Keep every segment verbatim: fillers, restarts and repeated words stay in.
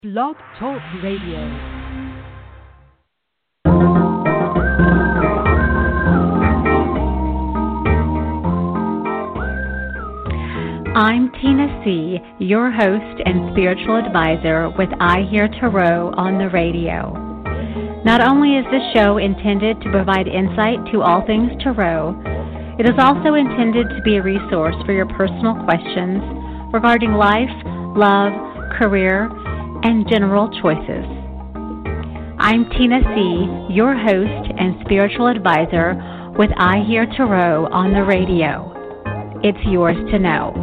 Blog Talk Radio. I'm Tina C., your host and spiritual advisor with I Hear Tarot on the radio. Not only is this show intended to provide insight to all things tarot, it is also intended to be a resource for your personal questions regarding life, love, career, and general choices. I'm Tina C., your host and spiritual advisor with I Hear Tarot on the radio. It's yours to know.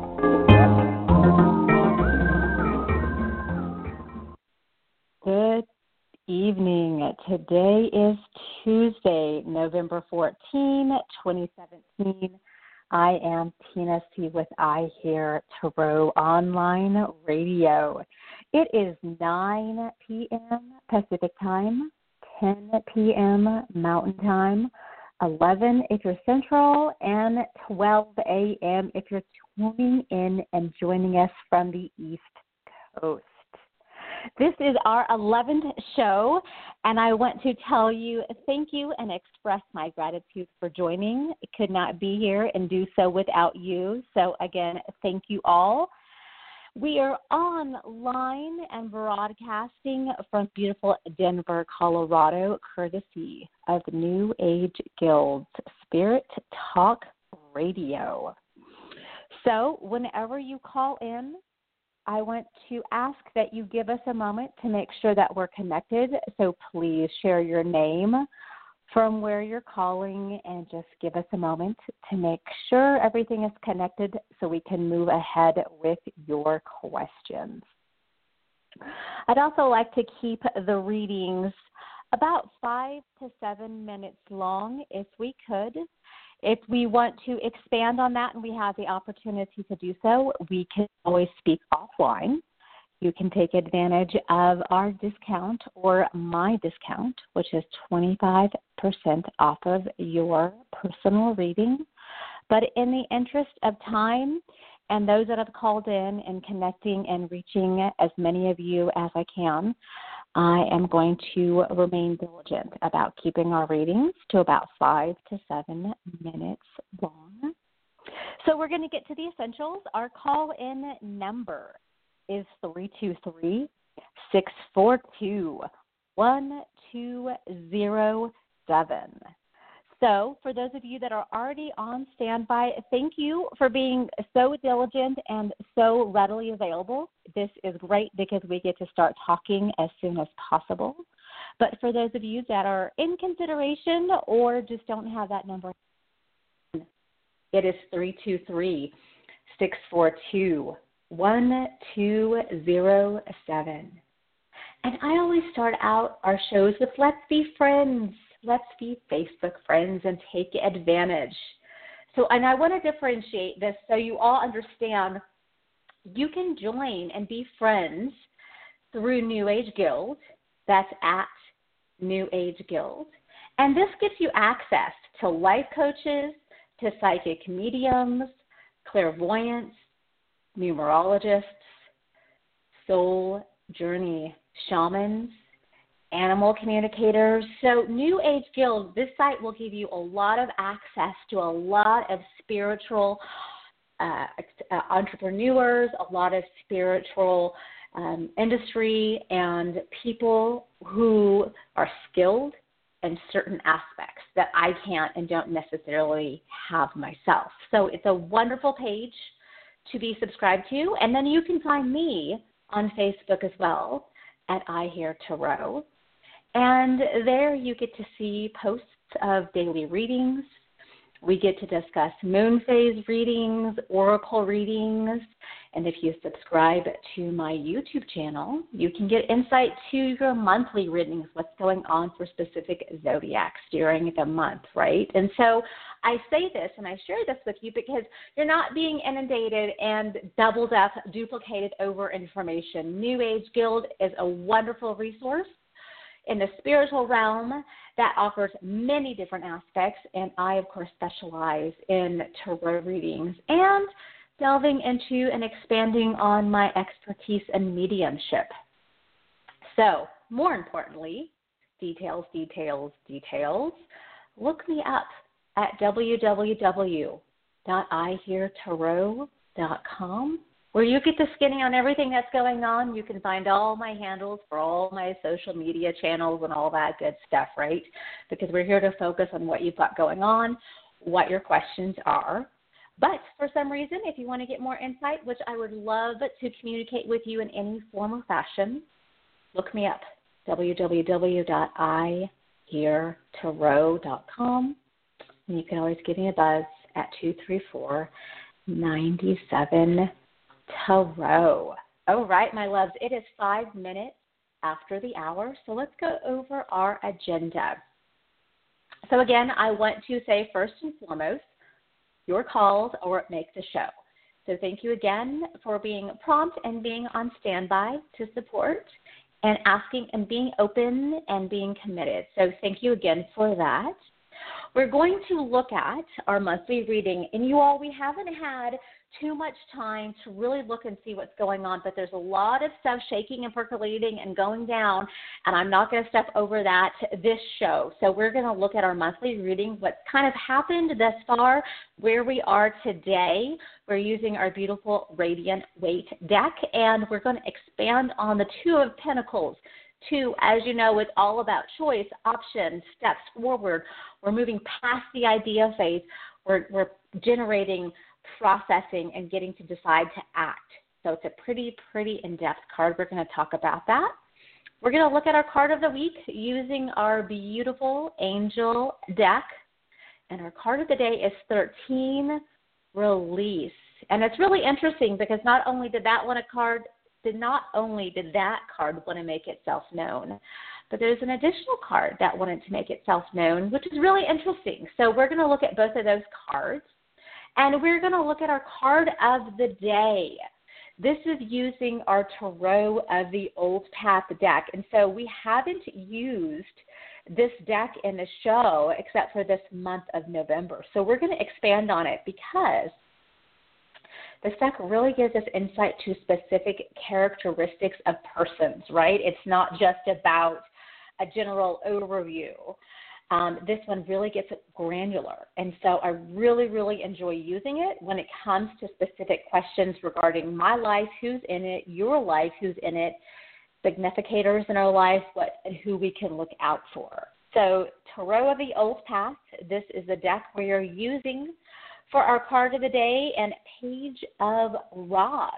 Good evening. Today is Tuesday, November fourteenth, twenty seventeen. I am Tina C. with I Hear Tarot Online Radio. It is nine p.m. Pacific Time, ten p.m. Mountain Time, eleven if you're Central, and twelve a.m. if you're tuning in and joining us from the East Coast. This is our eleventh show, and I want to tell you thank you and express my gratitude for joining. I could not be here and do so without you. So, again, thank you all. We are online and broadcasting from beautiful Denver, Colorado, courtesy of New Age Guild's Spirit Talk Radio. So, whenever you call in, I want to ask that you give us a moment to make sure that we're connected. So please share your name, from where you're calling, and just give us a moment to make sure everything is connected so we can move ahead with your questions. I'd also like to keep the readings about five to seven minutes long if we could. If we want to expand on that and we have the opportunity to do so, we can always speak offline. You can take advantage of our discount or my discount, which is twenty-five percent off of your personal reading. But in the interest of time and those that have called in and connecting and reaching as many of you as I can, I am going to remain diligent about keeping our readings to about five to seven minutes long. So we're going to get to the essentials. Our call-in number is three two three, six four two, one two zero seven. So for those of you that are already on standby, thank you for being so diligent and so readily available. This is great because we get to start talking as soon as possible. But for those of you that are in consideration or just don't have that number, it is three two three, six four two, one two zero seven. And I always start out our shows with let's be friends. Let's be Facebook friends and take advantage. So, and I want to differentiate this so you all understand you can join and be friends through New Age Guild. That's at New Age Guild. And this gives you access to life coaches, to psychic mediums, clairvoyants, numerologists, soul journey shamans, animal communicators. So New Age Guild, this site will give you a lot of access to a lot of spiritual uh, uh, entrepreneurs, a lot of spiritual um, industry, and people who are skilled in certain aspects that I can't and don't necessarily have myself. So it's a wonderful page to be subscribed to. And then you can find me on Facebook as well at I Hear Tarot. And there you get to see posts of daily readings. We get to discuss moon phase readings, oracle readings, and if you subscribe to my YouTube channel, you can get insight to your monthly readings, what's going on for specific zodiacs during the month, right? And so I say this and I share this with you because you're not being inundated and doubled up, duplicated over information. New Age Guild is a wonderful resource in the spiritual realm that offers many different aspects, and I, of course, specialize in tarot readings and delving into and expanding on my expertise in mediumship. So, more importantly, details, details, details. Look me up at w w w dot i hear tarot dot com, where you get the skinny on everything that's going on. You can find all my handles for all my social media channels and all that good stuff, right? Because we're here to focus on what you've got going on, what your questions are. But for some reason, if you want to get more insight, which I would love to communicate with you in any form or fashion, look me up, w w w dot i hear tarot dot com. And you can always give me a buzz at two three four, nine seven, tarot. All right, my loves, it is five minutes after the hour, so let's go over our agenda. So again, I want to say first and foremost, your calls are what make the show. So thank you again for being prompt and being on standby to support and asking and being open and being committed. So thank you again for that. We're going to look at our monthly reading, and you all, we haven't had too much time to really look and see what's going on, but there's a lot of stuff shaking and percolating and going down, and I'm not going to step over that this show. So we're going to look at our monthly reading, what's kind of happened thus far, where we are today. We're using our beautiful Radiant Weight deck, and we're going to expand on the Two of Pentacles. Two, as you know, it's all about choice, options, steps forward. We're moving past the idea phase. We're, we're generating, processing, and getting to decide to act. So it's a pretty, pretty in-depth card. We're going to talk about that. We're going to look at our card of the week using our beautiful angel deck. And our card of the day is thirteen, Release. And it's really interesting because not only did that one a card Did not only did that card want to make itself known, but there's an additional card that wanted to make itself known, which is really interesting. So we're going to look at both of those cards, and we're going to look at our card of the day. This is using our Tarot of the Old Path deck, and so we haven't used this deck in the show except for this month of November. So we're going to expand on it because this deck really gives us insight to specific characteristics of persons, right? It's not just about a general overview. Um, this one really gets granular. And so I really, really enjoy using it when it comes to specific questions regarding my life, who's in it, your life, who's in it, significators in our life, what and who we can look out for. So Tarot of the Old Path, this is the deck we are using for our card of the day, and Page of Rods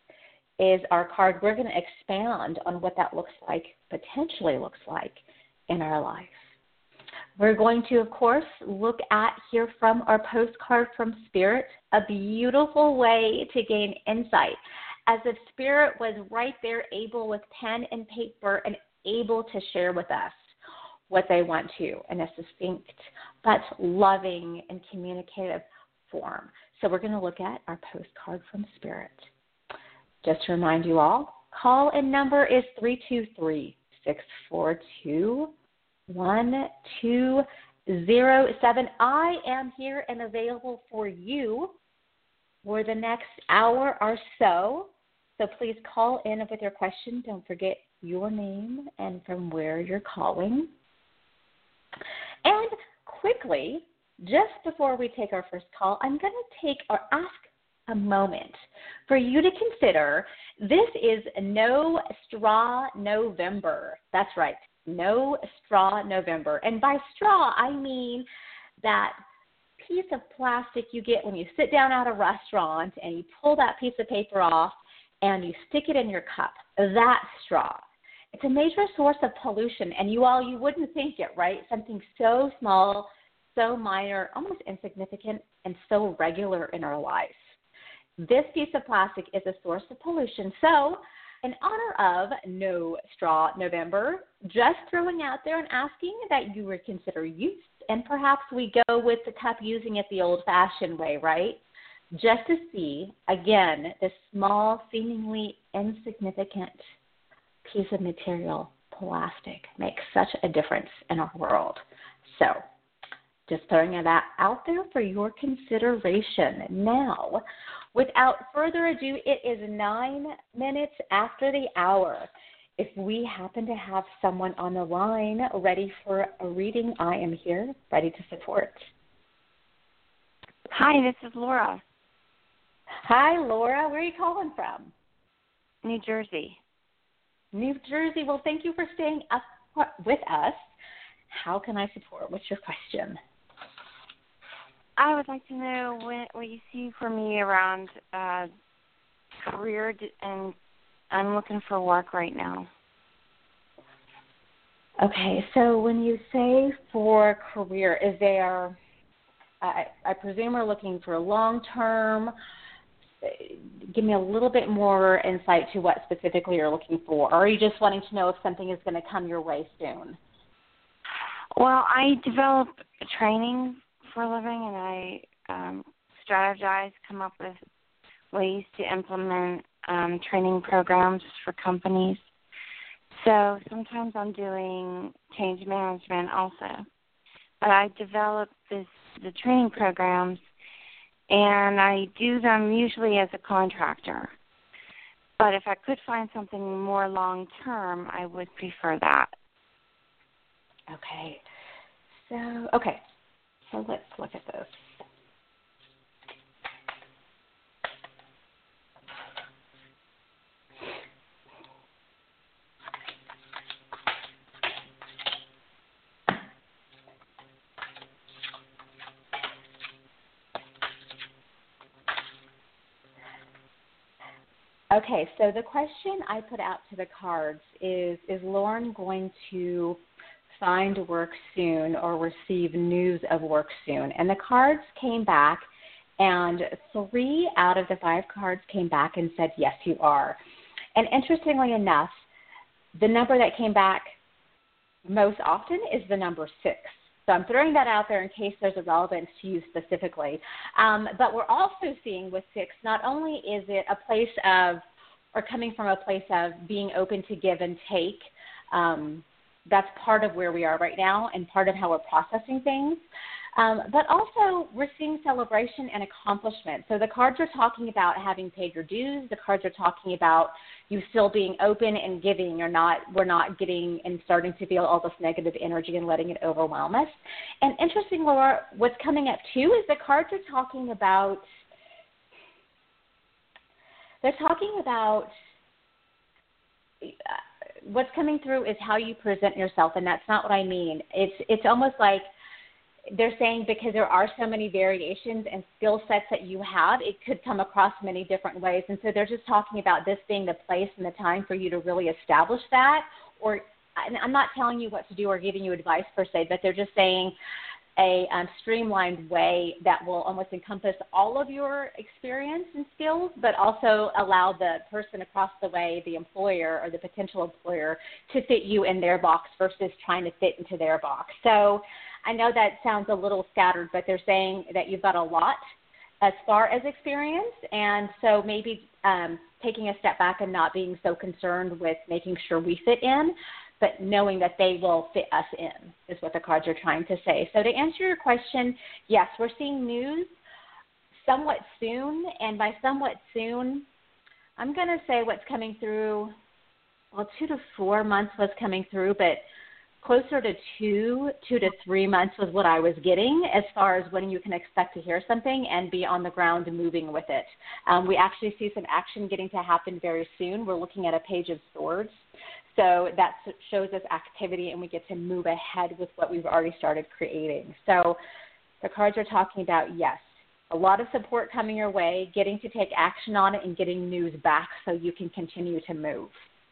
is our card. We're going to expand on what that looks like, potentially looks like, in our life. We're going to, of course, look at, hear from our postcard from Spirit, a beautiful way to gain insight, as if Spirit was right there, able with pen and paper and able to share with us what they want to in a succinct but loving and communicative form. So we're going to look at our postcard from Spirit. Just to remind you all, call-in number is three two three, six four two, one two zero seven. I am here and available for you for the next hour or so. So please call in with your question. Don't forget your name and from where you're calling. And quickly, just before we take our first call, I'm going to take or ask a moment for you to consider this is No Straw November. That's right, No Straw November. And by straw, I mean that piece of plastic you get when you sit down at a restaurant and you pull that piece of paper off and you stick it in your cup, that straw. It's a major source of pollution, and you all, you wouldn't think it, right? Something so small, so minor, almost insignificant, and so regular in our life. This piece of plastic is a source of pollution. So in honor of No Straw November, just throwing out there and asking that you would consider use, and perhaps we go with the cup using it the old-fashioned way, right? Just to see, again, this small, seemingly insignificant piece of material, plastic, makes such a difference in our world. So just throwing that out there for your consideration. Now, without further ado, it is nine minutes after the hour. if we happen to have someone on the line ready for a reading, I am here, ready to support. Hi, this is Laura. Hi, Laura. Where are you calling from? New Jersey. New Jersey. Well, thank you for staying up with us. How can I support? What's your question? I would like to know what, what you see for me around uh, career, and I'm looking for work right now. Okay, so when you say for career, is there, I, I presume we're looking for long-term. Give me a little bit more insight to what specifically you're looking for. Or are you just wanting to know if something is going to come your way soon? Well, I develop training for a living, and I um, strategize, come up with ways to implement um, training programs for companies. So sometimes I'm doing change management also. But I develop this the training programs, and I do them usually as a contractor. But if I could find something more long-term, I would prefer that. Okay. So, okay. So let's look at this. Okay, so the question I put out to the cards is, is Lauren going to find work soon or receive news of work soon? And the cards came back, and three out of the five cards came back and said, yes, you are. And interestingly enough, the number that came back most often is the number six. So I'm throwing that out there in case there's a relevance to you specifically. Um, but we're also seeing with six, not only is it a place of, or coming from a place of being open to give and take, um, that's part of where we are right now and part of how we're processing things. Um, but also we're seeing celebration and accomplishment. So the cards are talking about having paid your dues. The cards are talking about you still being open and giving. You're not, we're not getting and starting to feel all this negative energy and letting it overwhelm us. And interesting, Laura, what's coming up too is the cards are talking about, they're talking about, uh, what's coming through is how you present yourself, and that's not what I mean. It's it's almost like they're saying because there are so many variations and skill sets that you have, it could come across many different ways. And so they're just talking about this being the place and the time for you to really establish that. Or and I'm not telling you what to do or giving you advice per se, but they're just saying a um, streamlined way that will almost encompass all of your experience and skills, but also allow the person across the way, the employer or the potential employer, to fit you in their box versus trying to fit into their box. So I know that sounds a little scattered, but they're saying that you've got a lot as far as experience, and so maybe um, taking a step back and not being so concerned with making sure we fit in, but knowing that they will fit us in is what the cards are trying to say. So to answer your question, yes, we're seeing news somewhat soon, and by somewhat soon, I'm going to say what's coming through, well, two to four months was coming through, but closer to two, two to three months was what I was getting as far as when you can expect to hear something and be on the ground and moving with it. Um, we actually see some action getting to happen very soon. We're looking at a page of swords. So that shows us activity, and we get to move ahead with what we've already started creating. So the cards are talking about, yes, a lot of support coming your way, getting to take action on it, and getting news back so you can continue to move.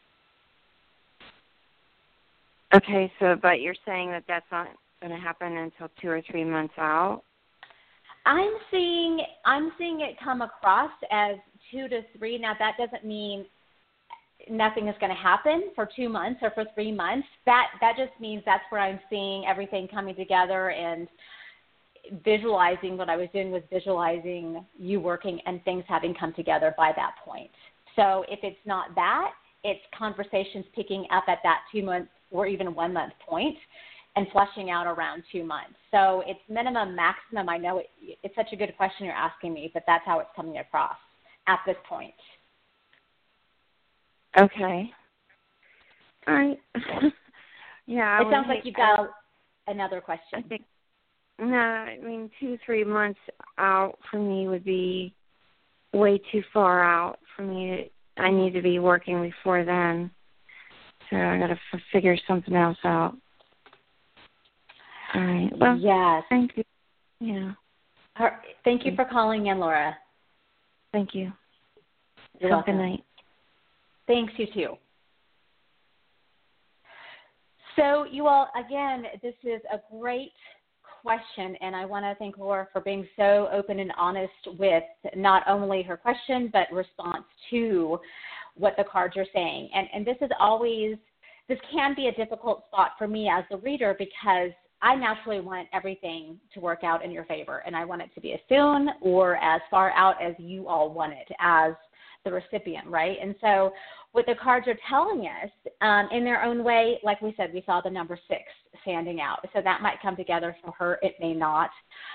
Okay, so but you're saying that that's not going to happen until two or three months out? I'm seeing I'm seeing it come across as two to three. Now, that doesn't mean nothing is going to happen for two months or for three months. That that just means that's where I'm seeing everything coming together and visualizing. What I was doing was visualizing you working and things having come together by that point. So if it's not that, it's conversations picking up at that two month or even one month point and fleshing out around two months. So it's minimum, maximum. I know it, it's such a good question you're asking me, but that's how it's coming across at this point. Okay. I, yeah. I It sounds would like hate- you've got another question. I think, no, I mean, two, three months out for me would be way too far out for me. To, I need to be working before then. So I got to f- figure something else out. All right. Well, yes. thank you. Yeah. Her, thank you for calling in, Laura. Thank you. You're Have welcome. a good night. Thanks, you too. So you all, again, this is a great question, and I want to thank Laura for being so open and honest with not only her question, but response to what the cards are saying. And, and this is always, this can be a difficult spot for me as the reader because I naturally want everything to work out in your favor, and I want it to be as soon or as far out as you all want it as the recipient, right? And so what the cards are telling us um, in their own way, like we said, we saw the number six standing out. So that might come together for her. It may not.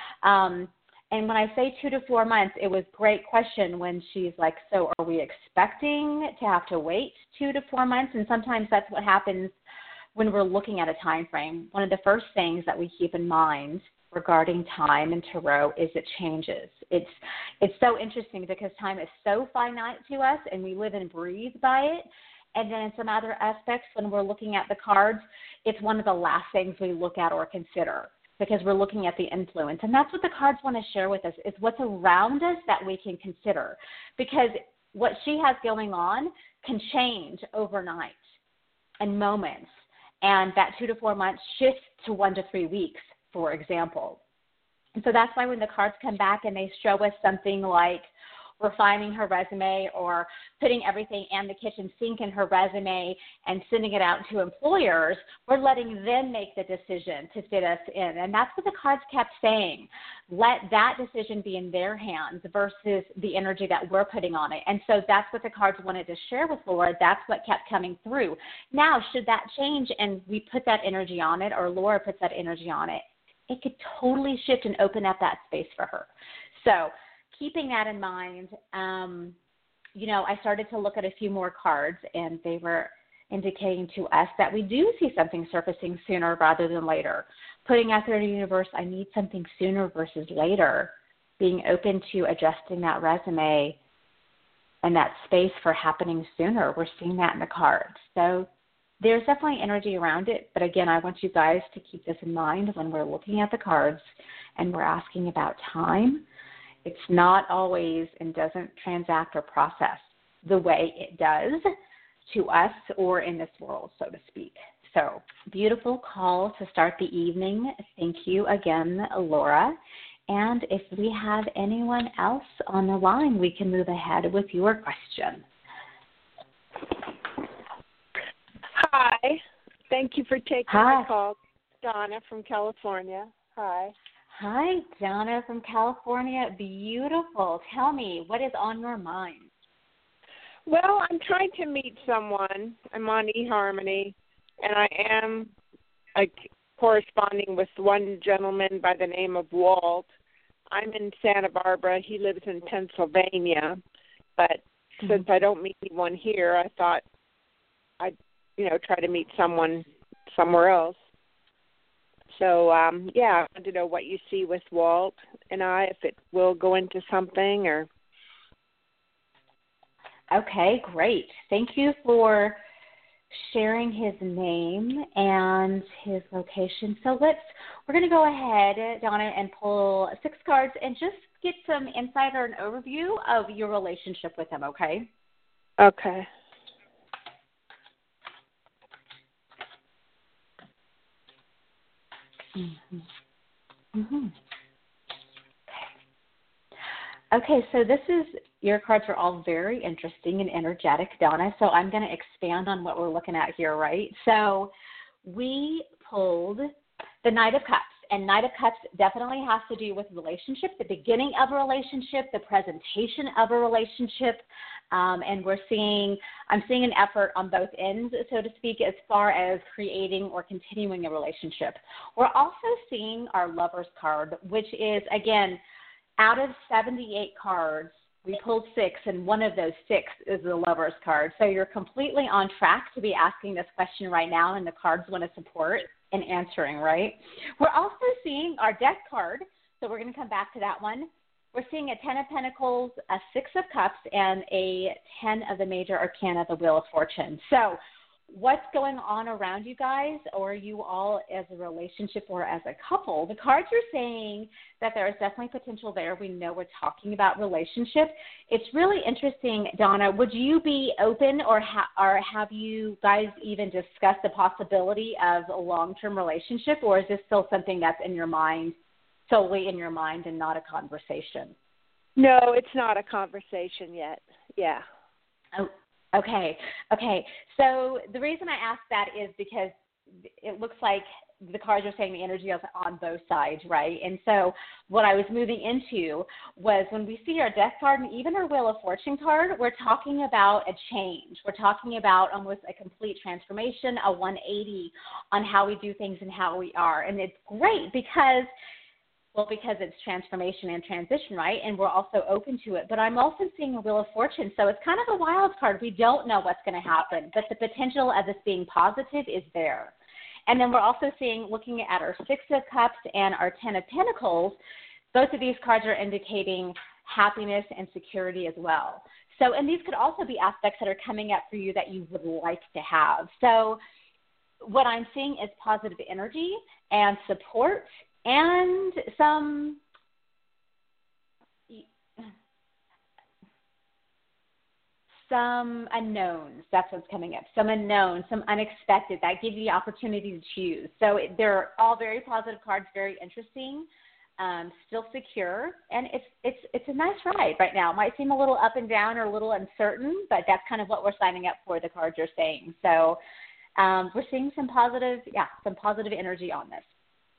Um, and when I say two to four months, it was a great question when she's like, so are we expecting to have to wait two to four months? And sometimes that's what happens when we're looking at a time frame. One of the first things that we keep in mind regarding time in tarot is it changes. It's it's so interesting because time is so finite to us and we live and breathe by it. And then in some other aspects, when we're looking at the cards, it's one of the last things we look at or consider because we're looking at the influence. And that's what the cards want to share with us is what's around us that we can consider because what she has going on can change overnight in moments. And that two to four months shifts to one to three weeks, for example. And so that's why when the cards come back and they show us something like refining her resume or putting everything in the kitchen sink in her resume and sending it out to employers, we're letting them make the decision to fit us in. And that's what the cards kept saying. Let that decision be in their hands versus the energy that we're putting on it. And so that's what the cards wanted to share with Laura. That's what kept coming through. Now, should that change and we put that energy on it or Laura puts that energy on it, it could totally shift and open up that space for her. So keeping that in mind, um, you know, I started to look at a few more cards, and they were indicating to us that we do see something surfacing sooner rather than later. Putting out there in the universe, I need something sooner versus later, being open to adjusting that resume and that space for happening sooner. We're seeing that in the cards. So there's definitely energy around it. But again, I want you guys to keep this in mind when we're looking at the cards and we're asking about time. It's not always and doesn't transact or process the way it does to us or in this world, so to speak. So beautiful call to start the evening. Thank you again, Laura. And if we have anyone else on the line, we can move ahead with your question. Hi. Thank you for taking Hi. my call. Donna from California. Hi. Hi, Donna from California. Beautiful. Tell me, what is on your mind? Well, I'm trying to meet someone. I'm on eHarmony, and I am uh, corresponding with one gentleman by the name of Walt. I'm in Santa Barbara. He lives in Pennsylvania. But mm-hmm. since I don't meet anyone here, I thought I'd, you know, try to meet someone somewhere else. So, um, yeah, I want to know what you see with Walt and I, if it will go into something or... Okay, great. Thank you for sharing his name and his location. So let's, we're going to go ahead, Donna, and pull six cards and just get some insight or an overview of your relationship with him, okay? Okay. Mm-hmm. Mm-hmm. Okay. Okay, so this is, your cards are all very interesting and energetic, Donna, so I'm going to expand on what we're looking at here, right? So we pulled the Knight of Cups, and Knight of Cups definitely has to do with relationship, the beginning of a relationship, the presentation of a relationship, um, and we're seeing, I'm seeing an effort on both ends, so to speak, as far as creating or continuing a relationship. We're also seeing our Lover's card, which is, again, out of seventy-eight cards, we pulled six, and one of those six is the Lover's card. So you're completely on track to be asking this question right now, and the cards want to support and answering, right? We're also seeing our death card, so we're going to come back to that one. We're seeing a Ten of Pentacles, a Six of Cups, and a Ten of the Major Arcana, the Wheel of Fortune. So what's going on around you guys, or you all as a relationship or as a couple? The cards are saying that there is definitely potential there. We know we're talking about relationship. It's really interesting, Donna. Would you be open, or, ha- or have you guys even discussed the possibility of a long-term relationship, or is this still something that's in your mind, solely in your mind, and not a conversation? No, it's not a conversation yet. Yeah. Oh, okay. Okay. So the reason I ask that is because it looks like the cards are saying the energy is on both sides, right? And so what I was moving into was when we see our death card and even our Wheel of Fortune card, we're talking about a change. We're talking about almost a complete transformation, a one eighty on how we do things and how we are. And it's great because Well, because it's transformation and transition, right? And we're also open to it. But I'm also seeing a Wheel of Fortune. So it's kind of a wild card. We don't know what's going to happen. But the potential of this being positive is there. And then we're also seeing, looking at our Six of Cups and our Ten of Pentacles, both of these cards are indicating happiness and security as well. So, and these could also be aspects that are coming up for you that you would like to have. So what I'm seeing is positive energy and support, and some some unknowns. That's what's coming up. Some unknowns, some unexpected that give you the opportunity to choose. So it, they're all very positive cards, very interesting, um, still secure, and it's it's it's a nice ride right now. It might seem a little up and down or a little uncertain, but that's kind of what we're signing up for. The cards are saying. So um, we're seeing some positive, yeah, some positive energy on this.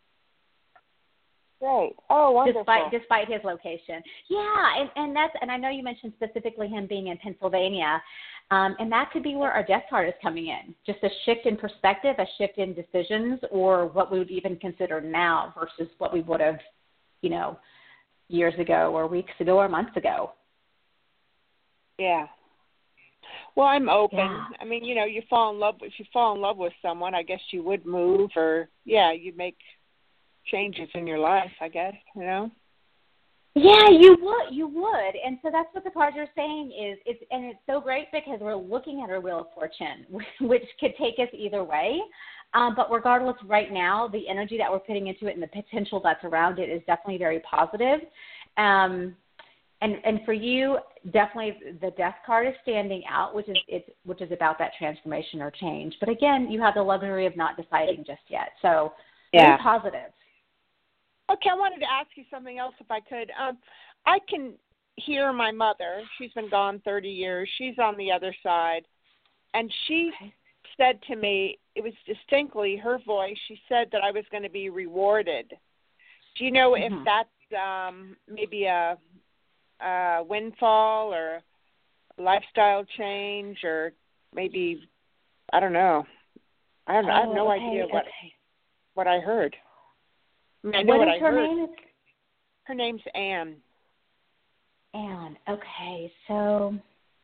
Great. Oh, wonderful. Despite despite his location. Yeah, and, and that's and I know you mentioned specifically him being in Pennsylvania, um, and that could be where our death card is coming in. Just a shift in perspective, a shift in decisions, or what we would even consider now versus what we would have, you know, years ago or weeks ago or months ago. Yeah. Well, I'm open. Yeah. I mean, you know, you fall in love. If you fall in love with someone, I guess you would move, or yeah, you make changes in your life, I guess, you know? Yeah, you would, you would. And so that's what the cards are saying is, it's, and it's so great because we're looking at our Wheel of Fortune, which could take us either way. Um, but regardless, right now, the energy that we're putting into it and the potential that's around it is definitely very positive. Um, and, and for you, definitely the Death card is standing out, which is it's, which is about that transformation or change. But again, you have the luxury of not deciding just yet. So yeah. Very positive. Okay, I wanted to ask you something else if I could. Um, I can hear my mother. She's been gone thirty years. She's on the other side. And she okay. said to me, it was distinctly her voice, she said that I was going to be rewarded. Do you know mm-hmm. if that's um, maybe a, a windfall or a lifestyle change or maybe, I don't know. I, don't, oh, I have no okay, idea what okay. what I heard. I, mean, I know what, what is I her heard. name? Her name's Anne. Anne. Okay, so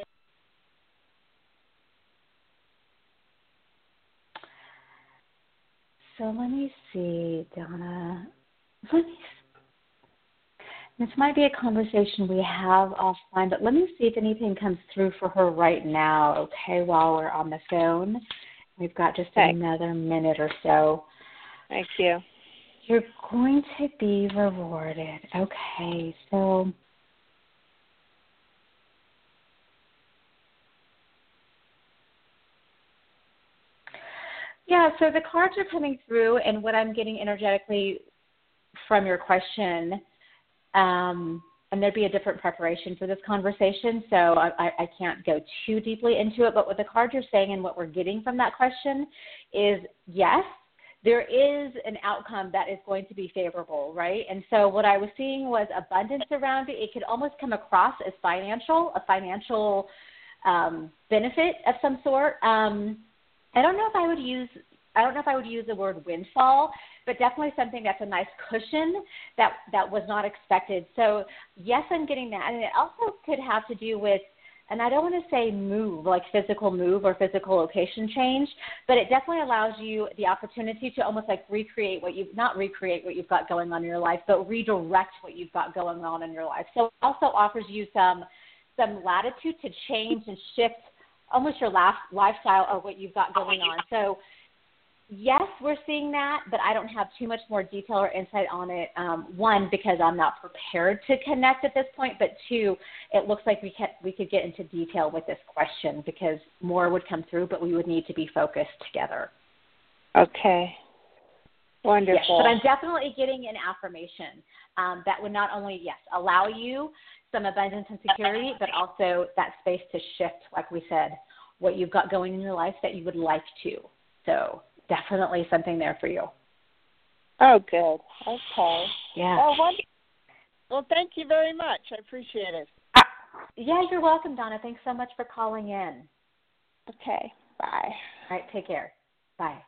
so let me see, Donna. Let me. This might be a conversation we have offline, but let me see if anything comes through for her right now. Okay, while we're on the phone, we've got just okay. another minute or so. Thank you. You're going to be rewarded. Okay, so yeah, so the cards are coming through, and what I'm getting energetically from your question, um, and there'd be a different preparation for this conversation, so I, I, I can't go too deeply into it, but what the cards are saying and what we're getting from that question is yes, there is an outcome that is going to be favorable, right? And so what I was seeing was abundance around it. It could almost come across as financial, a financial um, benefit of some sort. Um, I don't know if I would use I don't know if I would use the word windfall, but definitely something that's a nice cushion that, that was not expected. So, yes, I'm getting that. And it also could have to do with, and I don't want to say move, like physical move or physical location change, but it definitely allows you the opportunity to almost like recreate what you've, not recreate what you've got going on in your life, but redirect what you've got going on in your life. So it also offers you some, some latitude to change and shift almost your life, lifestyle or what you've got going on. So yes, we're seeing that, but I don't have too much more detail or insight on it. Um, one, because I'm not prepared to connect at this point, but two, it looks like we can, we could get into detail with this question because more would come through, but we would need to be focused together. Okay. Wonderful. Yes, but I'm definitely getting an affirmation um, that would not only, yes, allow you some abundance and security, but also that space to shift, like we said, what you've got going in your life that you would like to. So definitely something there for you. Oh, good. Okay. Yeah. Oh, wonderful. Well, thank you very much. I appreciate it. Uh, yeah, you're welcome, Donna. Thanks so much for calling in. Okay. Bye. All right, take care. Bye.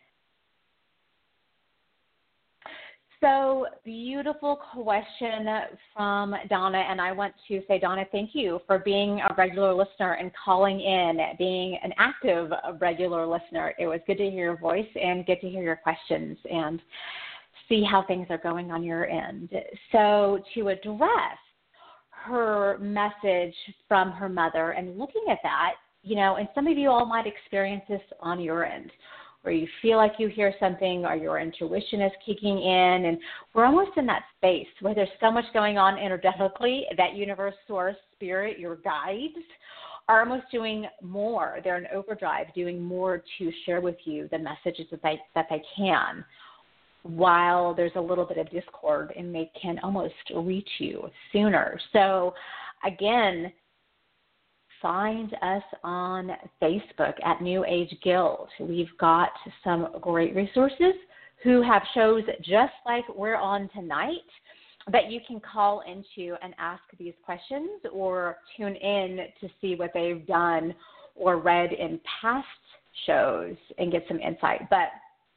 So beautiful question from Donna, and I want to say, Donna, thank you for being a regular listener and calling in, being an active regular listener. It was good to hear your voice and good to hear your questions and see how things are going on your end. So to address her message from her mother and looking at that, you know, and some of you all might experience this on your end, where you feel like you hear something or your intuition is kicking in, and we're almost in that space where there's so much going on energetically that universe, source, spirit, your guides are almost doing more. They're in overdrive, doing more to share with you the messages that they, that they can, while there's a little bit of discord and they can almost reach you sooner. So again, find us on Facebook at New Age Guild. We've got some great resources who have shows just like we're on tonight that you can call into and ask these questions or tune in to see what they've done or read in past shows and get some insight. But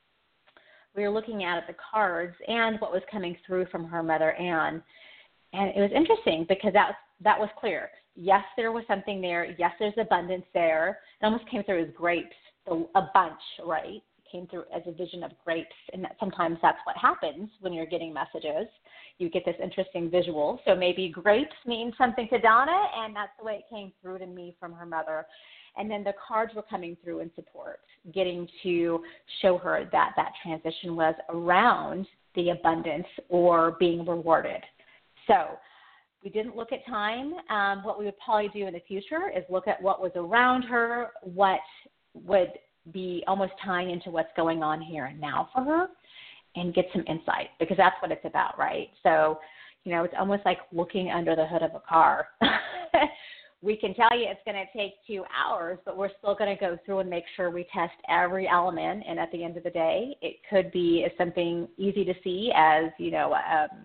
we were looking at the cards and what was coming through from her mother, Anne, and it was interesting because that was, that was clear. Yes, there was something there. Yes, there's abundance there. It almost came through as grapes, a bunch, right? It came through as a vision of grapes, and that sometimes that's what happens when you're getting messages. You get this interesting visual. So maybe grapes mean something to Donna, and that's the way it came through to me from her mother. And then the cards were coming through in support, getting to show her that that transition was around the abundance or being rewarded. So we didn't look at time. Um, what we would probably do in the future is look at what was around her, what would be almost tying into what's going on here and now for her, and get some insight, because that's what it's about, right? So, you know, it's almost like looking under the hood of a car. We can tell you it's going to take two hours, but we're still going to go through and make sure we test every element. And at the end of the day, it could be something easy to see as, you know, um,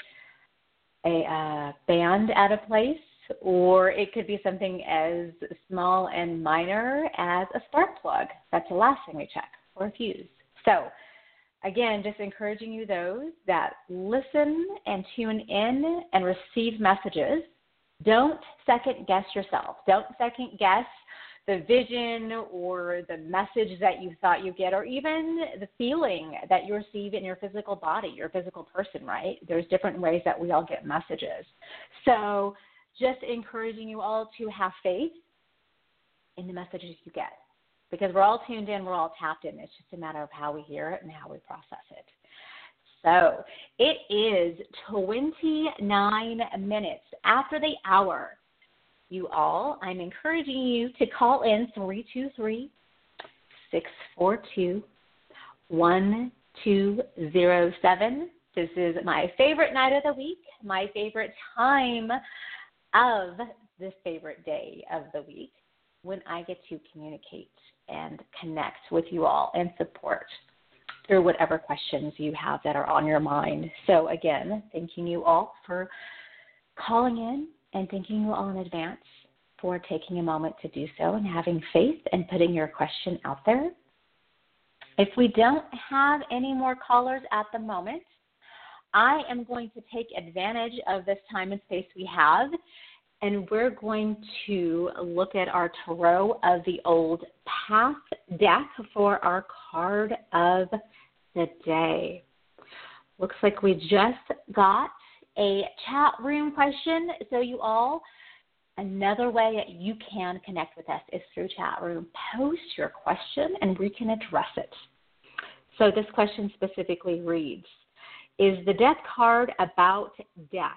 a uh, band at a place, or it could be something as small and minor as a spark plug. That's the last thing we check, or a fuse. So, again, just encouraging you those that listen and tune in and receive messages. Don't second guess yourself. Don't second guess the vision or the message that you thought you get, or even the feeling that you receive in your physical body, your physical person, right? There's different ways that we all get messages. So just encouraging you all to have faith in the messages you get, because we're all tuned in, we're all tapped in. It's just a matter of how we hear it and how we process it. So it is twenty-nine minutes after the hour. You all, I'm encouraging you to call in three two three, six four two, one two zero seven. This is my favorite night of the week, my favorite time of this favorite day of the week, when I get to communicate and connect with you all and support through whatever questions you have that are on your mind. So again, thanking you all for calling in, and thanking you all in advance for taking a moment to do so and having faith and putting your question out there. If we don't have any more callers at the moment, I am going to take advantage of this time and space we have, and we're going to look at our Tarot of the Old Path deck for our card of the day. Looks like we just got a chat room question, so you all, another way that you can connect with us is through chat room. Post your question and we can address it. So this question specifically reads, is the death card about death?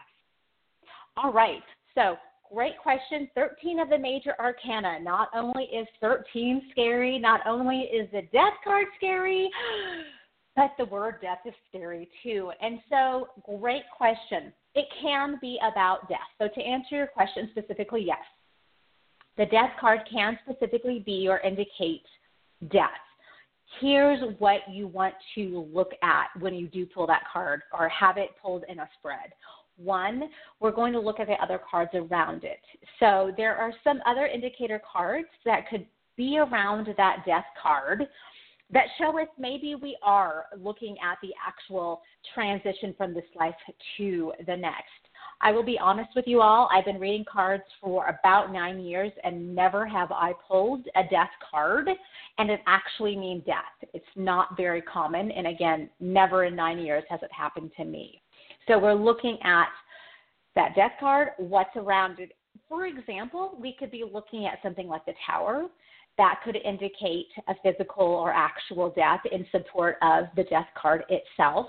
All right, so great question. thirteen of the major arcana. Not only is thirteen scary, not only is the death card scary, but the word death is scary too. And so, great question. It can be about death. So to answer your question specifically, yes. The death card can specifically be or indicate death. Here's what you want to look at when you do pull that card or have it pulled in a spread. One, we're going to look at the other cards around it. So there are some other indicator cards that could be around that death card that show us maybe we are looking at the actual transition from this life to the next. I will be honest with you all, I've been reading cards for about nine years and never have I pulled a death card and it actually means death. It's not very common, and again, never in nine years has it happened to me. So we're looking at that death card, what's around it. For example, we could be looking at something like the Tower. That could indicate a physical or actual death in support of the death card itself.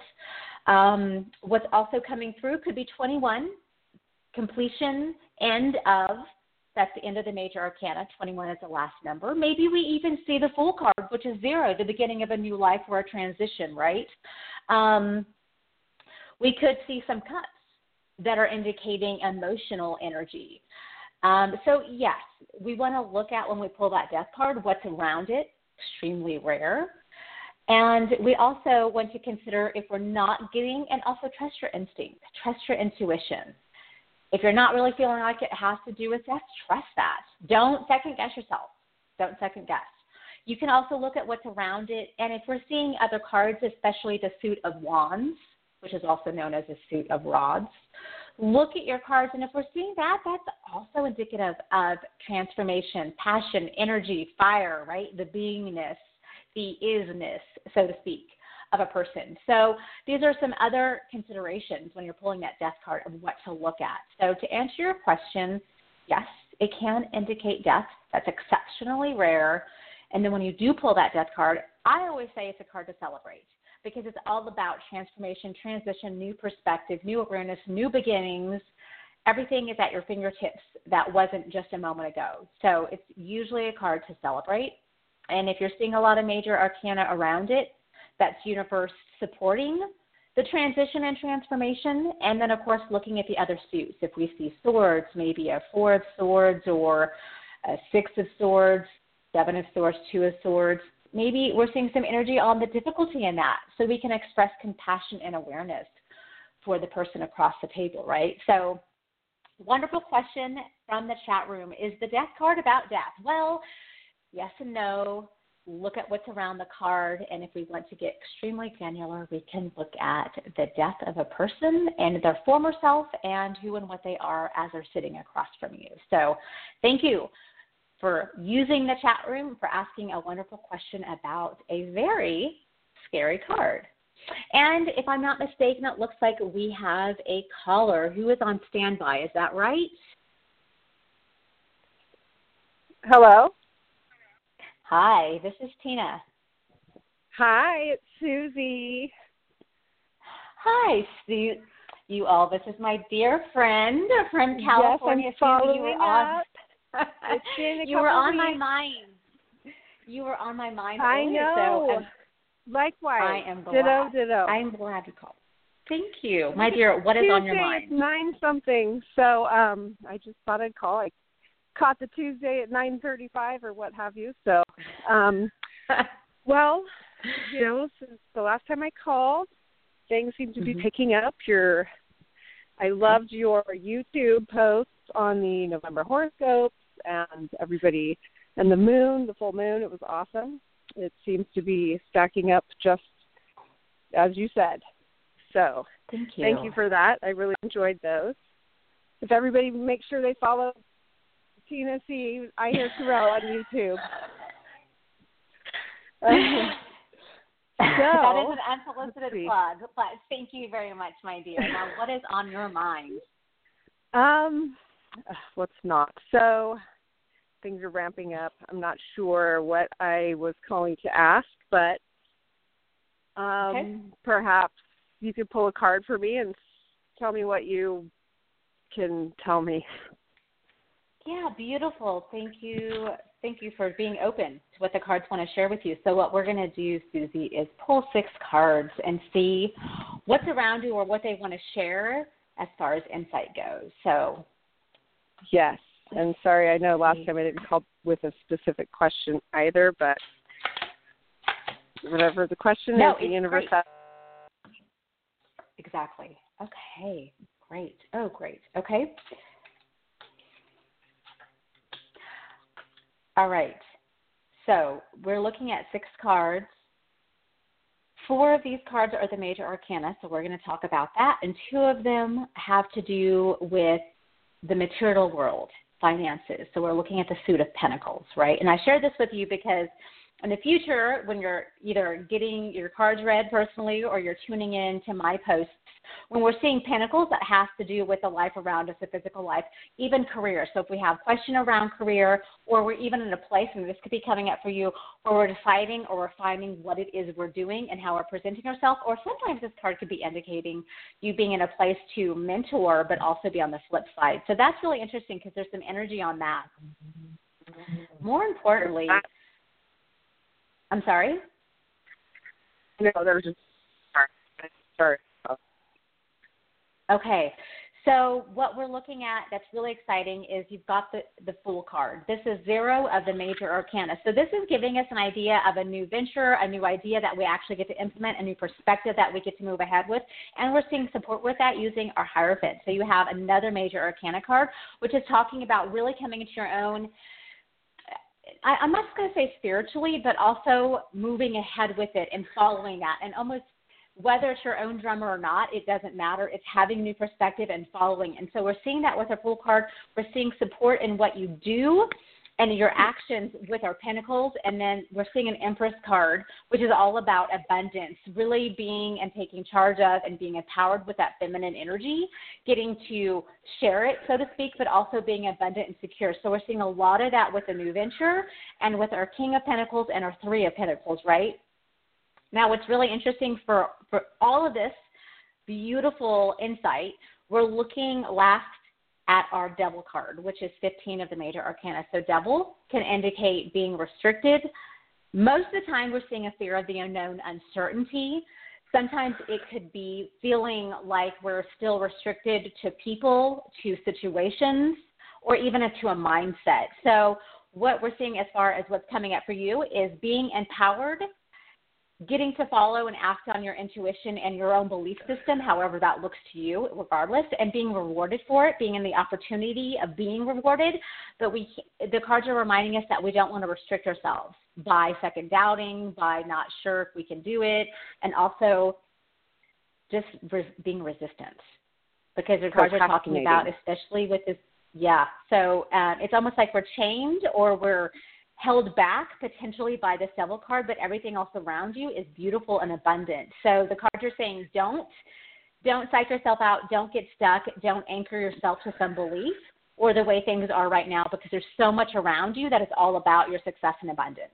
Um, what's also coming through could be twenty-one, completion, end of, that's the end of the major arcana. twenty-one is the last number. Maybe we even see the Fool card, which is zero, the beginning of a new life or a transition, right? Um, we could see some cups that are indicating emotional energy. Um, so, yes, we want to look at when we pull that death card, what's around it, extremely rare. And we also want to consider if we're not getting, and also trust your instinct, trust your intuition. If you're not really feeling like it has to do with death, trust that. Don't second guess yourself. Don't second guess. You can also look at what's around it. And if we're seeing other cards, especially the suit of wands, which is also known as a suit of rods, look at your cards, and if we're seeing that, that's also indicative of transformation, passion, energy, fire, right? The beingness, the isness, so to speak, of a person. So these are some other considerations when you're pulling that death card of what to look at. So to answer your question, yes, it can indicate death. That's exceptionally rare. And then when you do pull that death card, I always say it's a card to celebrate, because it's all about transformation, transition, new perspective, new awareness, new beginnings. Everything is at your fingertips that wasn't just a moment ago. So it's usually a card to celebrate. And if you're seeing a lot of major arcana around it, that's universe supporting the transition and transformation. And then, of course, looking at the other suits. If we see swords, maybe a four of swords or a six of swords, seven of swords, two of swords, maybe we're seeing some energy on the difficulty in that, so we can express compassion and awareness for the person across the table, right? So wonderful question from the chat room. Is the death card about death? Well, yes and no. Look at what's around the card, and if we want to get extremely granular, we can look at the death of a person and their former self and who and what they are as they're sitting across from you. So thank you for using the chat room, for asking a wonderful question about a very scary card. And if I'm not mistaken, it looks like we have a caller who is on standby. Is that right? Hello? Hi, this is Tina. Hi, it's Susie. Hi, Sue. You all, this is my dear friend from California. Yes, I'm following you were on, up. It's been a you were on weeks. my mind. You were on my mind. I earlier, know. So, um, Likewise. I am glad. Ditto, ditto. I'm glad you called. Thank you. My dear, what is Tuesday on your mind? It's nine something, so um, I just thought I'd call. I caught the Tuesday at nine thirty-five or what have you. So, um, well, you know, since the last time I called, things seem to be mm-hmm. picking up. Your, I loved your YouTube posts on the November horoscopes and everybody and the moon, the full moon. It was awesome. it seems to be stacking up just as you said. So thank you. Thank you for that. I really enjoyed those. If everybody make sure they follow Tina C. I Hear Tarot on YouTube. Um, so, that is an unsolicited plug, but thank you very much, my dear. Now, what is on your mind? Um, what's not? So things are ramping up. I'm not sure what I was calling to ask, but um, okay. Perhaps you could pull a card for me and tell me what you can tell me. Yeah, beautiful. Thank you. Thank you for being open to what the cards want to share with you. So what we're going to do, Susie, is pull six cards and see what's around you or what they want to share as far as insight goes. So, yes. And sorry, I know last time I didn't call with a specific question either, but whatever the question no, is, the universe has. Exactly. Okay. Great. Oh, great. Okay. All right. So we're looking at six cards. Four of these cards are the major arcana, so we're going to talk about that. And two of them have to do with the material world, finances. So we're looking at the Suit of Pentacles, right? And I share this with you because in the future, when you're either getting your cards read personally or you're tuning in to my posts, when we're seeing pentacles, that has to do with the life around us, the physical life, even career. So if we have a question around career, or we're even in a place, and this could be coming up for you, where we're deciding or we're finding what it is we're doing and how we're presenting ourselves, or sometimes this card could be indicating you being in a place to mentor, but also be on the flip side. So that's really interesting because there's some energy on that. More importantly, I'm sorry? No, there was just sorry. Okay, so what we're looking at that's really exciting is you've got the, the Fool card. This is zero of the major arcana. So this is giving us an idea of a new venture, a new idea that we actually get to implement, a new perspective that we get to move ahead with, and we're seeing support with that using our Hierophant. So you have another major arcana card, which is talking about really coming into your own, I, I'm not going to say spiritually, but also moving ahead with it and following that, and almost whether it's your own drummer or not, it doesn't matter. It's having new perspective and following. And so we're seeing that with our Fool card. We're seeing support in what you do and your actions with our pentacles. And then we're seeing an Empress card, which is all about abundance, really being and taking charge of and being empowered with that feminine energy, getting to share it, so to speak, but also being abundant and secure. So we're seeing a lot of that with the new venture and with our King of Pentacles and our Three of Pentacles, right? Now, what's really interesting for, for all of this beautiful insight, we're looking last at our Devil card, which is fifteen of the major arcana. So Devil can indicate being restricted. Most of the time, we're seeing a fear of the unknown, uncertainty. Sometimes it could be feeling like we're still restricted to people, to situations, or even to a mindset. So what we're seeing as far as what's coming up for you is being empowered, getting to follow and act on your intuition and your own belief system, however that looks to you, regardless, and being rewarded for it, being in the opportunity of being rewarded. But we, the cards are reminding us that we don't want to restrict ourselves by second doubting, by not sure if we can do it, and also just res- being resistant. Because the cards are talking about, especially with this, yeah. So um, it's almost like we're chained or we're held back potentially by the Devil card, but everything else around you is beautiful and abundant. So the cards are saying don't, don't psych yourself out, don't get stuck, don't anchor yourself to some belief or the way things are right now, because there's so much around you that is all about your success and abundance.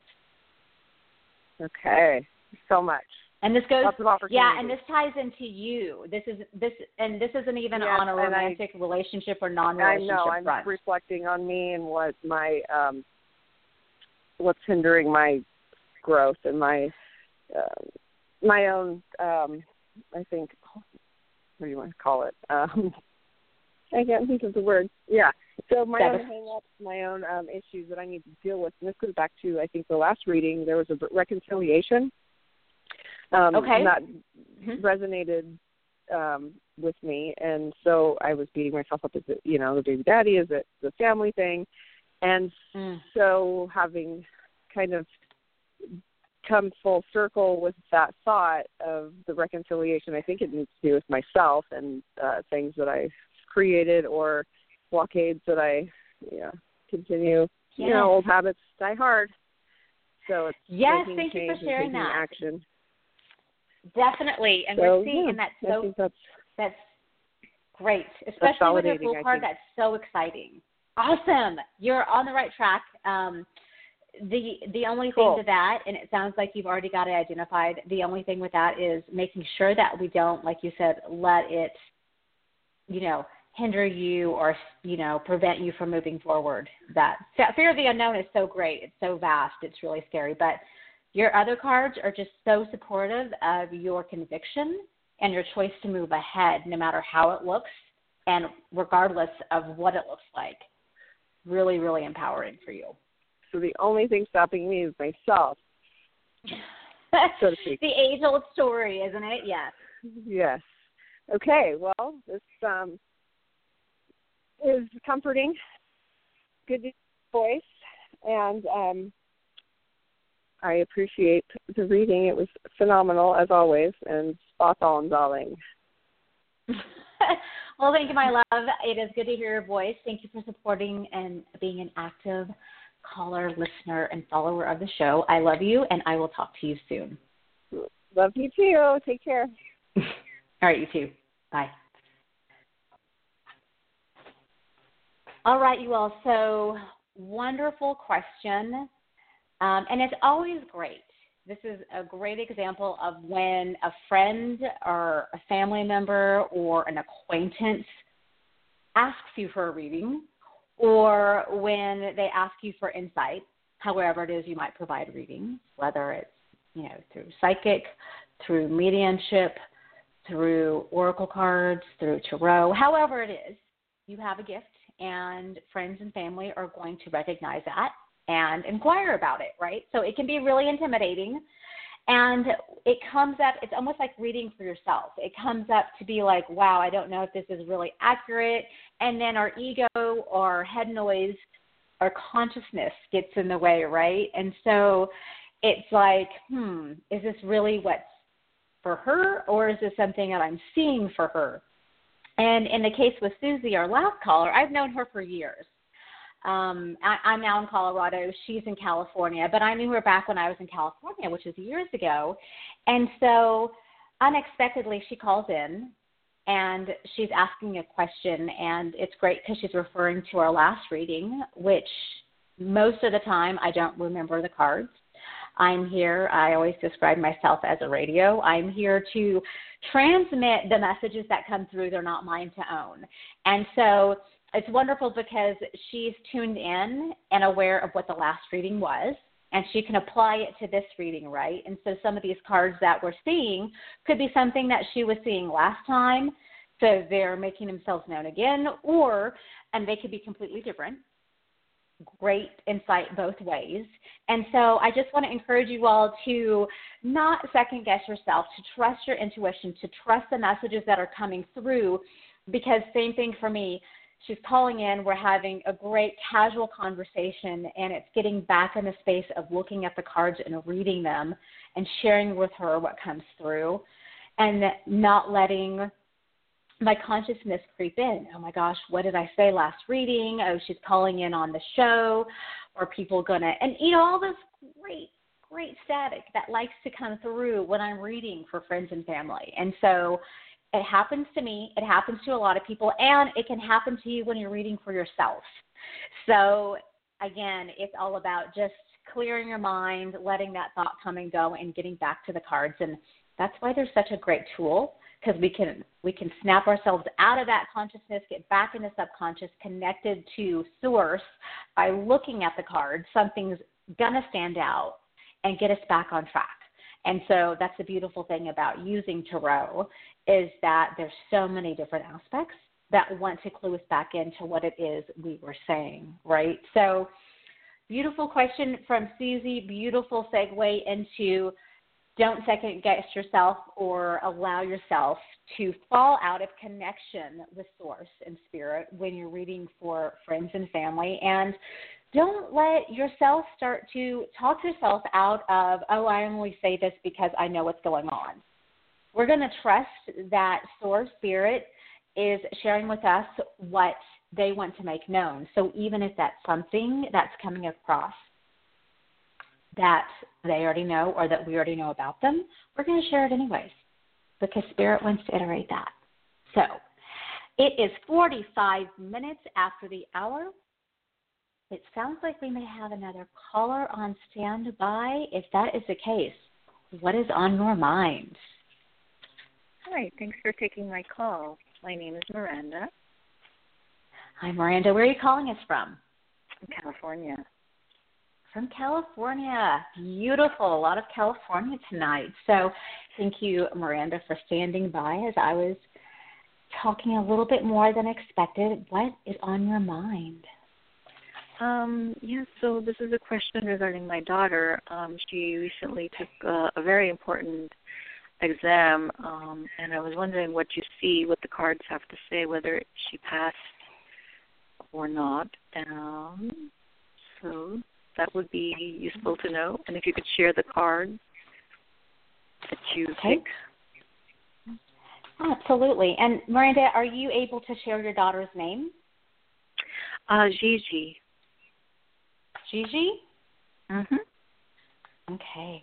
Okay, so much. And this goes, yeah, and this ties into you. This is this, and this isn't even yes, on a romantic I, relationship or non-relationship I know. I'm front. reflecting on me and what my um, what's hindering my growth and my uh, my own. Um, I think, what do you want to call it? Um, I can't think of the word. Yeah. So my Seven. own hang-ups, my own um, issues that I need to deal with. And this goes back to, I think, the last reading. There was a reconciliation. Um, okay. That mm-hmm. resonated um, with me. And so I was beating myself up as, a, you know, the baby daddy, is it the family thing? And mm. so having kind of come full circle with that thought of the reconciliation. I think it needs to do with myself and uh, things that I created or blockades that I yeah, continue. Yes. You know, old habits die hard. So it's yes, making thank you for change sharing and taking that. action. Definitely, and so, we're seeing, yeah, and that's I so think that's, that's great, especially with your validating, full I card. think. That's so exciting. Awesome, you're on the right track. Um, the the only Cool. thing to that, and it sounds like you've already got it identified. The only thing with that is making sure that we don't, like you said, let it, you know, hinder you or, you know, prevent you from moving forward. That fear of the unknown is so great. It's so vast. It's really scary. But your other cards are just so supportive of your conviction and your choice to move ahead, no matter how it looks and regardless of what it looks like. Really, really empowering for you. So the only thing stopping me is myself, so to speak. The age-old story, isn't it? Yes. Yes. Okay, well, this um, is comforting, good voice, and um, I appreciate the reading. It was phenomenal, as always, and spot on, darling. Well, thank you, my love. It is good to hear your voice. Thank you for supporting and being an active caller, listener, and follower of the show. I love you, and I will talk to you soon. Love you, too. Take care. All right, you too. Bye. All right, you all. So, wonderful question. Um, and it's always great. This is a great example of when a friend or a family member or an acquaintance asks you for a reading, or when they ask you for insight, however it is you might provide readings, whether it's, you know, through psychic, through mediumship, through oracle cards, through tarot, however it is, you have a gift, and friends and family are going to recognize that and inquire about it, right? So it can be really intimidating, and it comes up, it's almost like reading for yourself. It comes up to be like, wow, I don't know if this is really accurate, and then our ego or head noise or consciousness gets in the way, right? And so it's like, hmm, is this really what's for her, or is this something that I'm seeing for her? And in the case with Susie, our last caller, I've known her for years. Um, I, I'm now in Colorado. She's in California, but I knew her back when I was in California, which is years ago. And so unexpectedly, she calls in, and she's asking a question, and it's great because she's referring to our last reading, which most of the time I don't remember the cards. I'm here, I always describe myself as a radio. I'm here to transmit the messages that come through. They're not mine to own. And so it's wonderful because she's tuned in and aware of what the last reading was, and she can apply it to this reading, right? And so some of these cards that we're seeing could be something that she was seeing last time, so they're making themselves known again, or, and they could be completely different. Great insight both ways. And so I just want to encourage you all to not second guess yourself, to trust your intuition, to trust the messages that are coming through, because same thing for me. She's calling in, we're having a great casual conversation, and it's getting back in the space of looking at the cards and reading them and sharing with her what comes through, and not letting my consciousness creep in. Oh my gosh, what did I say last reading? Oh, she's calling in on the show. Or people gonna, and you know, all this great, great static that likes to come through when I'm reading for friends and family. And so it happens to me, it happens to a lot of people, and it can happen to you when you're reading for yourself. So again, it's all about just clearing your mind, letting that thought come and go, and getting back to the cards. And that's why they're such a great tool, because we can we can snap ourselves out of that consciousness, get back into subconscious, connected to source by looking at the cards. Something's going to stand out and get us back on track. And so that's the beautiful thing about using tarot, is that there's so many different aspects that want to clue us back into what it is we were saying, right? So beautiful question from Susie, beautiful segue into don't second guess yourself or allow yourself to fall out of connection with source and spirit when you're reading for friends and family. And don't let yourself start to talk yourself out of, oh, I only say this because I know what's going on. We're going to trust that Source Spirit is sharing with us what they want to make known. So even if that's something that's coming across that they already know or that we already know about them, we're going to share it anyways because Spirit wants to iterate that. So it is forty-five minutes after the hour. It sounds like we may have another caller on standby. If that is the case, what is on your mind? Hi, thanks for taking my call. My name is Miranda. Hi, Miranda. Where are you calling us from? From California. From California. Beautiful. A lot of California tonight. So thank you, Miranda, for standing by as I was talking a little bit more than expected. What is on your mind? Um, yeah, so this is a question regarding my daughter. Um, she recently took uh, a very important exam, um, and I was wondering what you see, what the cards have to say, whether she passed or not. Um, so that would be useful to know. And if you could share the card that you okay. pick. Absolutely. And Miranda, are you able to share your daughter's name? Uh, Gigi. Gigi? Mm-hmm. Okay.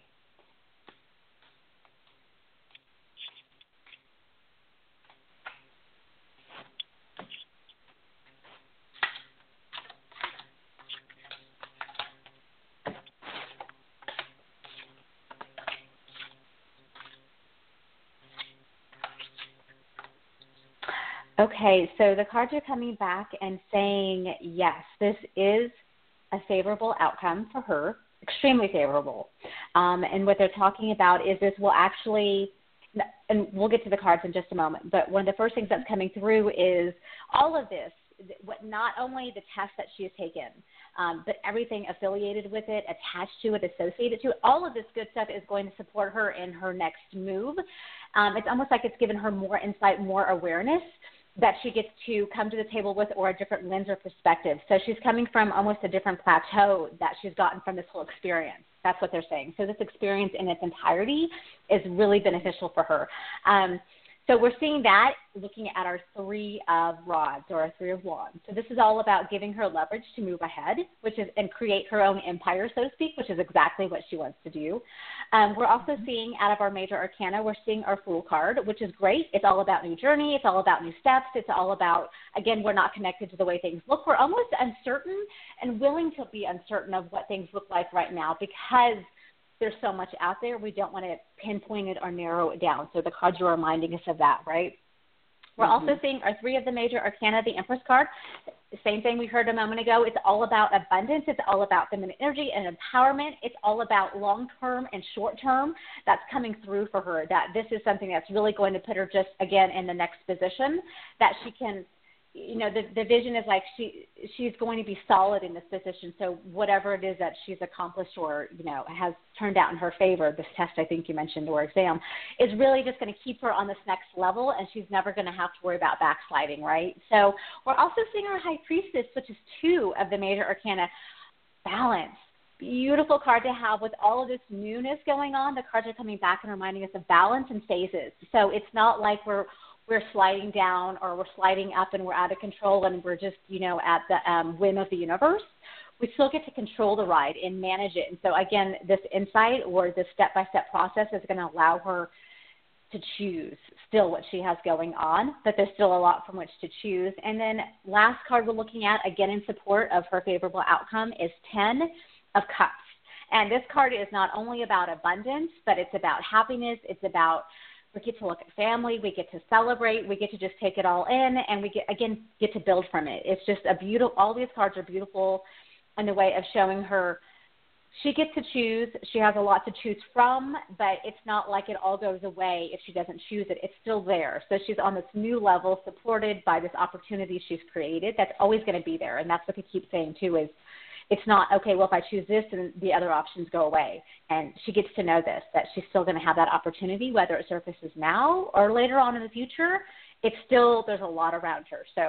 Okay, so the cards are coming back and saying, yes, this is a favorable outcome for her, extremely favorable. Um, and what they're talking about is this will actually, and we'll get to the cards in just a moment, but one of the first things that's coming through is all of this, what not only the test that she has taken, um, but everything affiliated with it, attached to it, associated to it, all of this good stuff is going to support her in her next move. Um, it's almost like it's given her more insight, more awareness that she gets to come to the table with, or a different lens or perspective. So she's coming from almost a different plateau that she's gotten from this whole experience. That's what they're saying. So this experience in its entirety is really beneficial for her. Um, so we're seeing that looking at our three of rods or our three of wands. So this is all about giving her leverage to move ahead, which is and create her own empire, so to speak, which is exactly what she wants to do. Um, we're also seeing out of our major arcana, we're seeing our Fool card, which is great. It's all about new journey. It's all about new steps. It's all about, again, we're not connected to the way things look. We're almost uncertain and willing to be uncertain of what things look like right now because there's so much out there. We don't want to pinpoint it or narrow it down. So the cards are reminding us of that, right? We're mm-hmm. also seeing our three of the major arcana, the Empress card. Same thing we heard a moment ago. It's all about abundance. It's all about feminine energy and empowerment. It's all about long-term and short-term. That's coming through for her, that this is something that's really going to put her just, again, in the next position, that she can, you know, the, the vision is like she she's going to be solid in this position. So whatever it is that she's accomplished or, you know, has turned out in her favor, this test I think you mentioned or exam, is really just going to keep her on this next level, and she's never going to have to worry about backsliding, right? So we're also seeing our High Priestess, which is two of the major arcana, balance. Beautiful card to have with all of this newness going on. The cards are coming back and reminding us of balance and phases. So it's not like we're we're sliding down or we're sliding up and we're out of control and we're just, you know, at the um, whim of the universe. We still get to control the ride and manage it. And so, again, this insight or this step-by-step process is going to allow her to choose still what she has going on, but there's still a lot from which to choose. And then last card we're looking at, again, in support of her favorable outcome, is ten of Cups. And this card is not only about abundance, but it's about happiness. It's about we get to look at family, we get to celebrate, we get to just take it all in, and we get, again, get to build from it. It's just a beautiful, all these cards are beautiful in the way of showing her she gets to choose. She has a lot to choose from, but it's not like it all goes away if she doesn't choose it. It's still there. So she's on this new level, supported by this opportunity she's created that's always going to be there. And that's what they keep saying, too, is it's not, okay, well, if I choose this, then the other options go away. And she gets to know this, that she's still going to have that opportunity, whether it surfaces now or later on in the future. It's still, there's a lot around her. So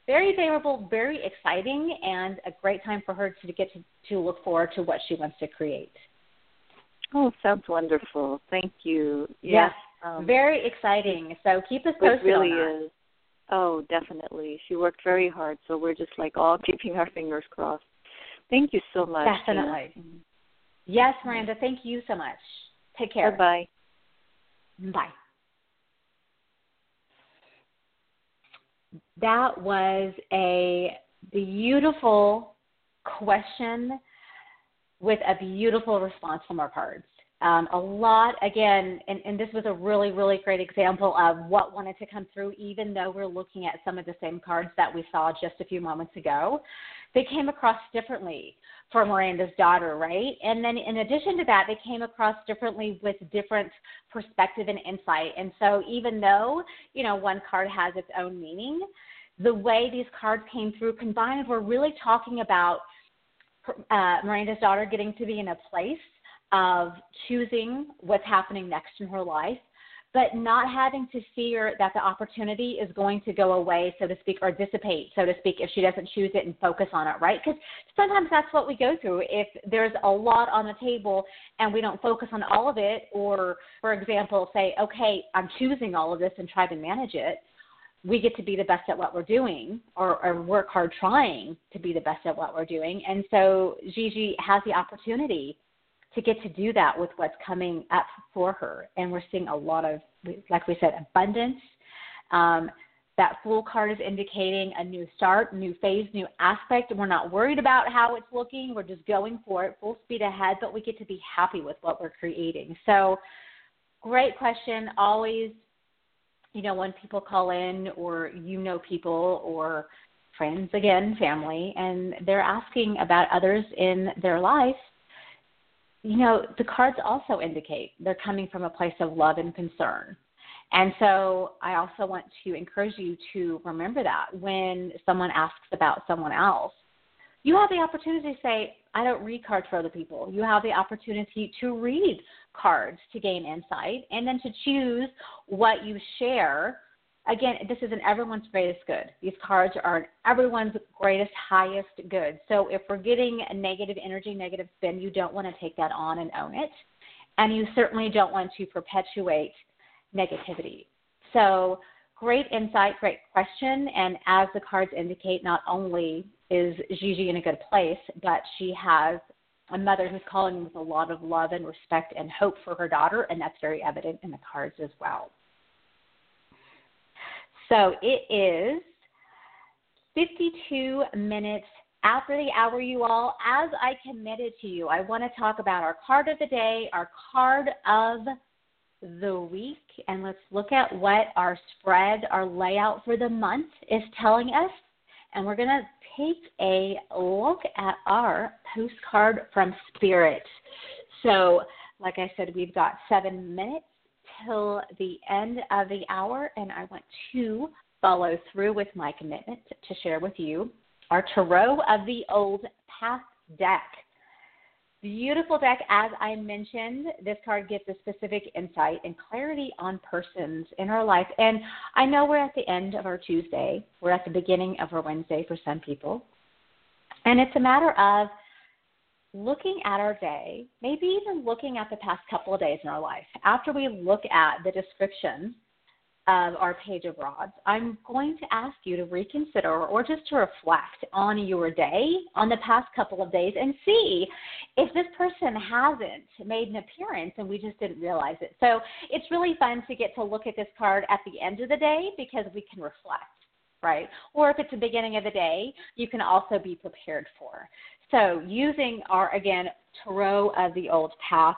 very favorable, very exciting, and a great time for her to get to, to look forward to what she wants to create. Oh, sounds wonderful. Thank you. Yes, um, very exciting. So keep us posted it really on that. is. Oh, definitely. She worked very hard, so we're just like all keeping our fingers crossed. Thank you so much. Definitely. Tina. Yes, Miranda, thank you so much. Take care. Bye-bye. Bye. That was a beautiful question with a beautiful response from our cards. Um, a lot, again, and, and this was a really, really great example of what wanted to come through, even though we're looking at some of the same cards that we saw just a few moments ago. They came across differently for Miranda's daughter, right? And then in addition to that, they came across differently with different perspective and insight. And so even though, you know, one card has its own meaning, the way these cards came through combined, we're really talking about uh, Miranda's daughter getting to be in a place of choosing what's happening next in her life, but not having to fear that the opportunity is going to go away, so to speak, or dissipate, so to speak, if she doesn't choose it and focus on it, right? Because sometimes that's what we go through. If there's a lot on the table and we don't focus on all of it, or, for example, say, okay, I'm choosing all of this and try to manage it, we get to be the best at what we're doing, or, or work hard trying to be the best at what we're doing. And so Gigi has the opportunity to get to do that with what's coming up for her. And we're seeing a lot of, like we said, abundance. Um, that Fool card is indicating a new start, new phase, new aspect. We're not worried about how it's looking. We're just going for it, full speed ahead, but we get to be happy with what we're creating. So great question. Always, you know, when people call in, or you know people, or friends, again, family, and they're asking about others in their life, you know, the cards also indicate they're coming from a place of love and concern. And so I also want to encourage you to remember that when someone asks about someone else, you have the opportunity to say, I don't read cards for other people. You have the opportunity to read cards to gain insight, and then to choose what you share. Again, this is in everyone's greatest good. These cards are in everyone's greatest, highest good. So if we're getting a negative energy, negative spin, you don't want to take that on and own it. And you certainly don't want to perpetuate negativity. So great insight, great question. And as the cards indicate, not only is Gigi in a good place, but she has a mother who's calling with a lot of love and respect and hope for her daughter, and that's very evident in the cards as well. So it is fifty-two minutes after the hour, you all. As I committed to you, I want to talk about our card of the day, our card of the week, and let's look at what our spread, our layout for the month is telling us. And we're going to take a look at our postcard from Spirit. So, like I said, we've got seven minutes till the end of the hour, and I want to follow through with my commitment to share with you our Tarot of the Old Path deck. Beautiful deck. As I mentioned, this card gives a specific insight and clarity on persons in our life. And I know we're at the end of our Tuesday. We're at the beginning of our Wednesday for some people. And it's a matter of looking at our day, maybe even looking at the past couple of days in our life. After we look at the description of our page of rods, I'm going to ask you to reconsider or just to reflect on your day, on the past couple of days, and see if this person hasn't made an appearance and we just didn't realize it. So it's really fun to get to look at this card at the end of the day because we can reflect, right? Or if it's the beginning of the day, you can also be prepared for. So using our, again, Tarot of the Old Path,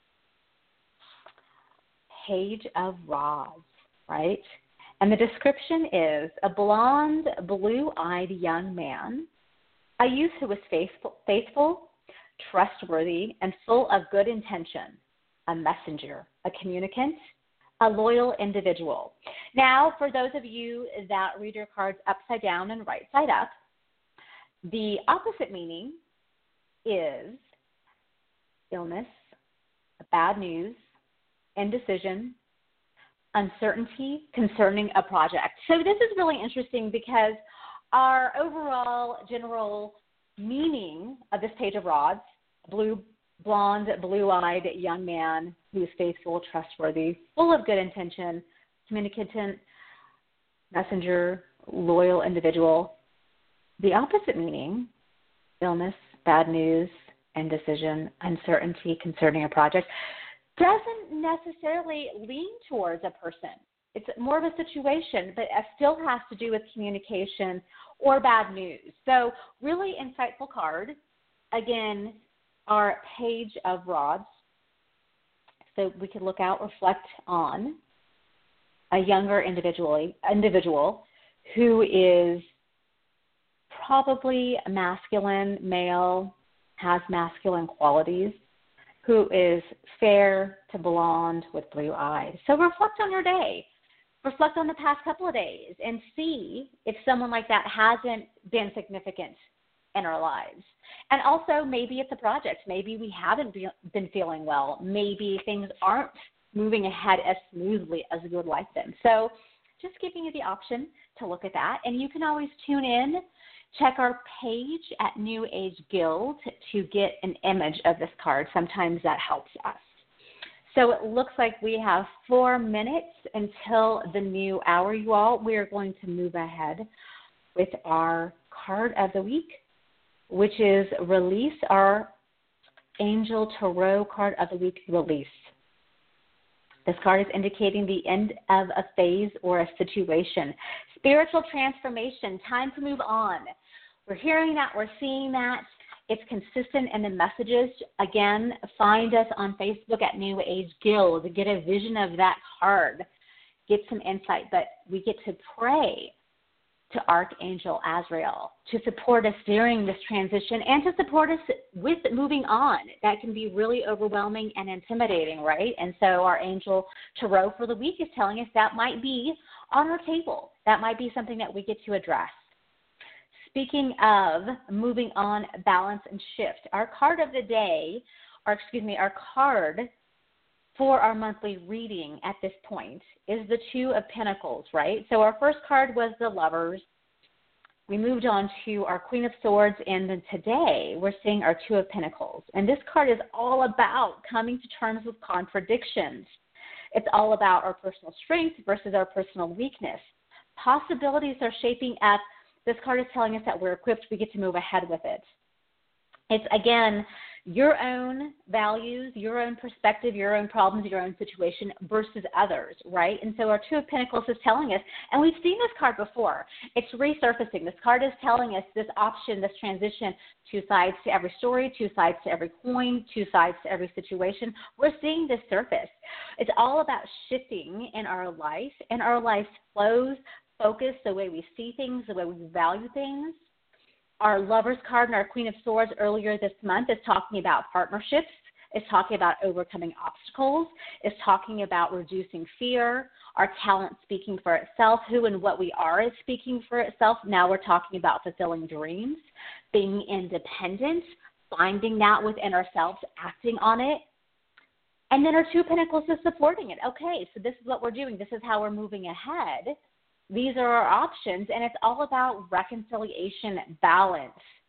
page of rods, right? And the description is a blonde, blue-eyed young man, a youth who was faithful, faithful, trustworthy, and full of good intention, a messenger, a communicant, a loyal individual. Now, for those of you that read your cards upside down and right side up, the opposite meaning is illness, bad news, indecision, uncertainty concerning a project. So this is really interesting because our overall general meaning of this page of rods, blue, blonde, blue-eyed young man who is faithful, trustworthy, full of good intention, communicative, messenger, loyal individual. The opposite meaning, illness, bad news, indecision, uncertainty concerning a project, doesn't necessarily lean towards a person. It's more of a situation, but it still has to do with communication or bad news. So really insightful card. Again, our page of rods. So we could look out, reflect on a younger individually, individual who is probably masculine, male, has masculine qualities, who is fair to blonde with blue eyes. So reflect on your day. Reflect on the past couple of days and see if someone like that hasn't been significant in our lives. And also maybe it's a project. Maybe we haven't be, been feeling well. Maybe things aren't moving ahead as smoothly as we would like them. So just giving you the option to look at that. And you can always tune in, check our page at New Age Guild to get an image of this card. Sometimes that helps us. So it looks like we have four minutes until the new hour, you all. We are going to move ahead with our card of the week, which is Release, our Angel Tarot card of the week, Release. This card is indicating the end of a phase or a situation. Spiritual transformation, time to move on. We're hearing that, we're seeing that. It's consistent in the messages. Again, find us on Facebook at New Age Guild. Get a vision of that card. Get some insight. But we get to pray to Archangel Azrael to support us during this transition and to support us with moving on. That can be really overwhelming and intimidating, right? And so our Angel Tarot for the week is telling us that might be on our table. That might be something that we get to address. Speaking of moving on, balance, and shift, our card of the day, or excuse me, our card for our monthly reading at this point is the Two of Pentacles, right? So our first card was the Lovers. We moved on to our Queen of Swords, and then today we're seeing our Two of Pentacles. And this card is all about coming to terms with contradictions. It's all about our personal strength versus our personal weakness. Possibilities are shaping up. This card is telling us that we're equipped. We get to move ahead with it. It's, again, your own values, your own perspective, your own problems, your own situation versus others, right? And so our Two of Pentacles is telling us, and we've seen this card before, it's resurfacing. This card is telling us this option, this transition, two sides to every story, two sides to every coin, two sides to every situation. We're seeing this surface. It's all about shifting in our life, and our life flows, focus, the way we see things, the way we value things. Our Lovers card and our Queen of Swords earlier this month is talking about partnerships, is talking about overcoming obstacles, is talking about reducing fear, our talent speaking for itself, who and what we are is speaking for itself. Now we're talking about fulfilling dreams, being independent, finding that within ourselves, acting on it. And then our Two of Pentacles is supporting it. Okay, so this is what we're doing. This is how we're moving ahead. These are our options, and it's all about reconciliation, balance.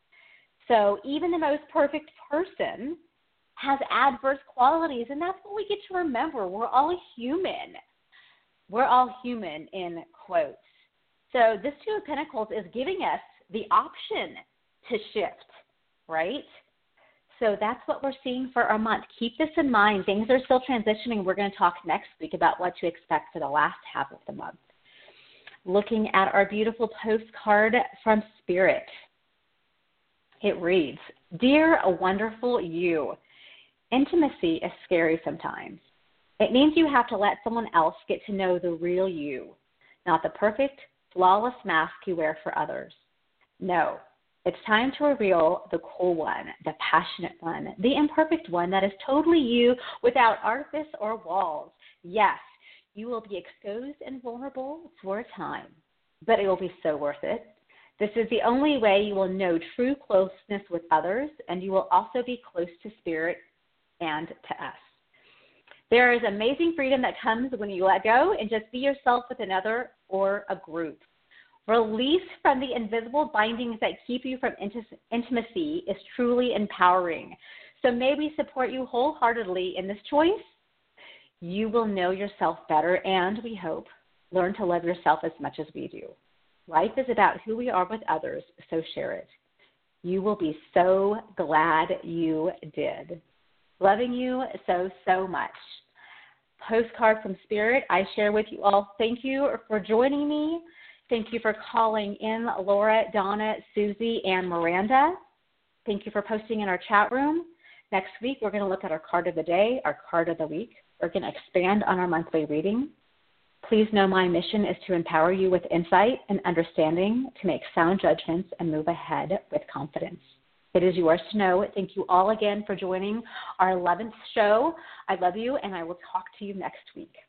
So even the most perfect person has adverse qualities, and that's what we get to remember. We're all human. We're all human, in quotes. So this Two of Pentacles is giving us the option to shift, right? So that's what we're seeing for our month. Keep this in mind. Things are still transitioning. We're going to talk next week about what to expect for the last half of the month. Looking at our beautiful postcard from Spirit. It reads, Dear wonderful you, intimacy is scary sometimes. It means you have to let someone else get to know the real you, not the perfect, flawless mask you wear for others. No, it's time to reveal the cool one, the passionate one, the imperfect one that is totally you without artifice or walls. Yes, you will be exposed and vulnerable for a time, but it will be so worth it. This is the only way you will know true closeness with others, and you will also be close to Spirit and to us. There is amazing freedom that comes when you let go and just be yourself with another or a group. Release from the invisible bindings that keep you from int- intimacy is truly empowering. So may we support you wholeheartedly in this choice. You will know yourself better and, we hope, learn to love yourself as much as we do. Life is about who we are with others, so share it. You will be so glad you did. Loving you so, so much. Postcard from Spirit, I share with you all. Thank you for joining me. Thank you for calling in, Laura, Donna, Susie, and Miranda. Thank you for posting in our chat room. Next week, we're going to look at our card of the day, our card of the week. We're going to expand on our monthly reading. Please know my mission is to empower you with insight and understanding to make sound judgments and move ahead with confidence. It is yours to know. Thank you all again for joining our eleventh show. I love you, and I will talk to you next week.